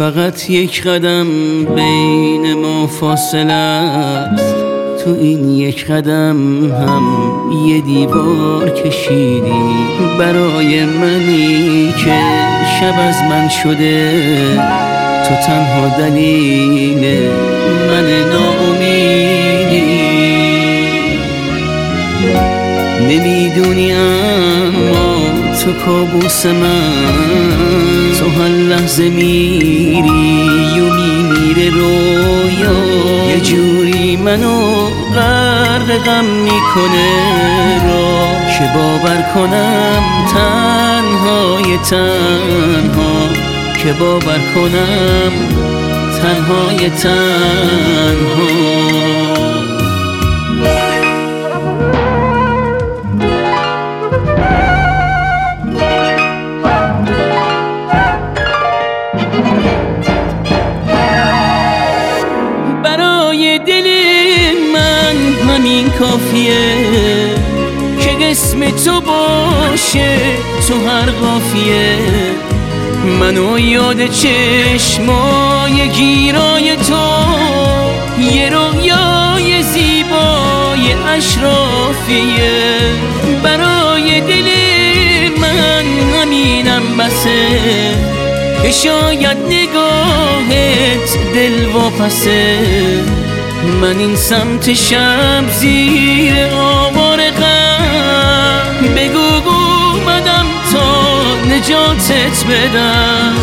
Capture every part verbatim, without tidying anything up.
فقط یک قدم بین ما فاصله است، تو این یک قدم هم یه دیوار کشیدی برای منی که شب از من شده. تو تنها دلیل من ناامیدی. نمیدونی اما تو کابوس من، تو هر لحظه میری و میمیره رویا، یه جوری منو غرق غم میکنه را که باور کنم تنهای تنها، که باور کنم تنهای تنها. برای دل من همین کافیه که اسم تو باشه تو هر قافیه. منو یاد چشمای گیرای تو، یه رویای زیبای اشرافیه. برای دل من همینم بسه که شاید نگاهت دل واپسه. من این سمت شب زیر آوار غم بگو اومدم تا نجاتت بدم.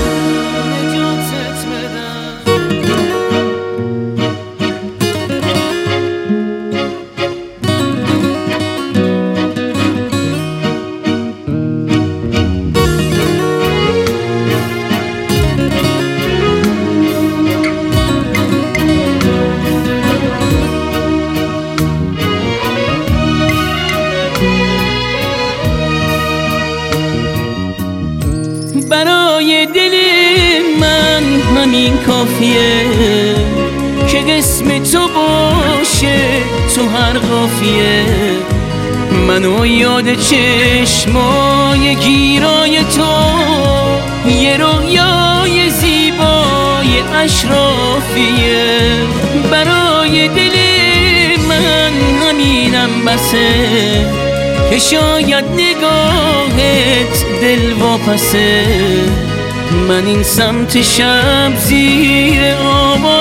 برای دل من همین کافیه که اسم تو باشه تو هر قافیه. منو یاد چشمای گیرای تو، یه رویای زیبای اشرافیه. برای دل من همینم بسه که شاید نگاهت دل واپسه. من این سمت شب زیر آوار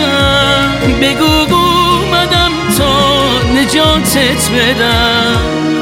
غم بگو اومدم تا نجاتت بدم.